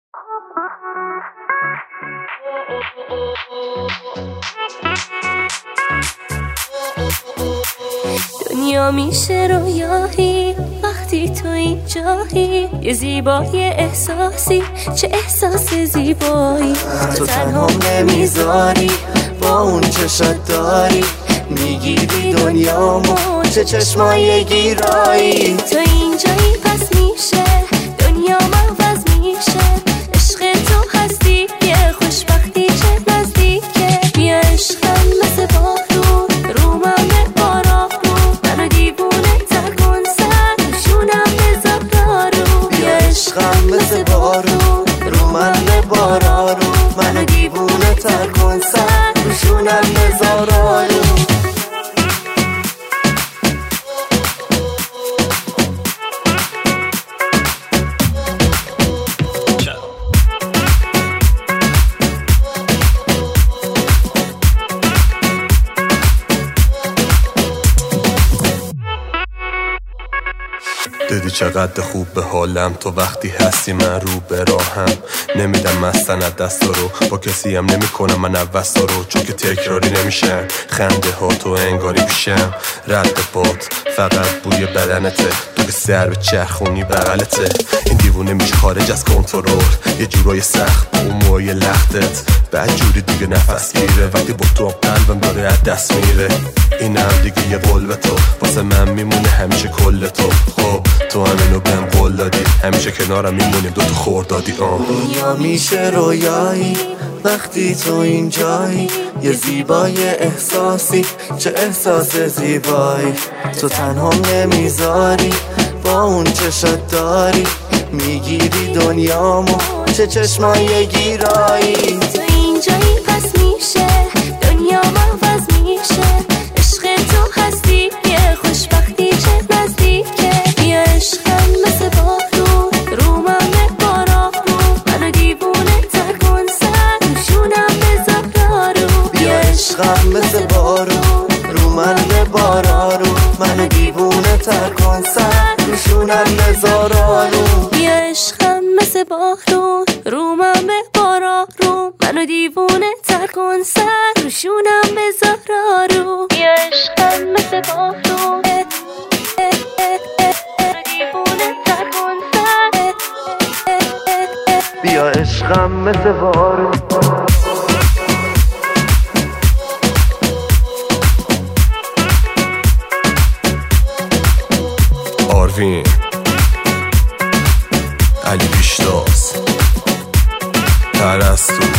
دنیا میشه رویایی وقتی تو اینجایی، یه زیبای احساسی، چه احساس زیبایی. تو تنها نمیذاری با اون چشات داری، میگیری دنیامو، چه چشمای گیرایی. تو اینجایی پس میشه دنیا عوض میشه، عشق تو هستی یه خوشبختی چه نزدیکه. بیا عشقم مثل بارون رو من ببارا رو، منو دیوونه تر کن سر روشونم بذار دارو. بیا عشقم مثل بارون رو من ببارا رو، منو دیوونه تر کن سر روشونم بذار دارو. دیدی چقدر خوب به حالم تو وقتی هستی، من رو به راهم نمیدم مستند دستا رو، با کسی هم نمی کنم من عوضا رو، چون که تکراری نمیشن خنده ها تو انگاری بیشم. رد پات فقط بوی بدنته، تو که سر به چرخونی بغلته. این دیوونه میشه خارج از کنترل، یه جورای سخت اون موهای لختت، بعد جوری دیگه نفس گیره وقتی با تو قلبم داره از دست میره. این هم دیگه یه قلب تو واسه من میمونه همیشه کل تو. خب تو همینو بهم قول دادی، همیشه کنارم میمونیم دوتا خوردادی. دنیا میشه رویایی وقتی تو اینجایی، یه زیبای احساسی، چه احساس زیبایی. تو تنها نمیذاری با اون چشات داری، میگیری دنیامو، چه چشمای گیرایی. تو اینجایی پس میشه دنیا عوض میشه، عشق تو هستی یه خوشبختی چه نزدیکه. بیا عشقم مثل بارون رو من ببارا رو، منو دیوونه تر کن سر روشونم بذار دارو. بیا عشقم مثل بارون رو من ببارا رو، منو دیوونه تر کن سر روشونم بذار دارو. بیا عشقم مثل بارون رو من ببارا رو، منو دیوونه تر کن سر روشونم بذار دارو. بیا عشقم مثل بارون دیوونه تر کن سر. بیا عشقم مثل بارون. آروین علی پیشتاز پرستو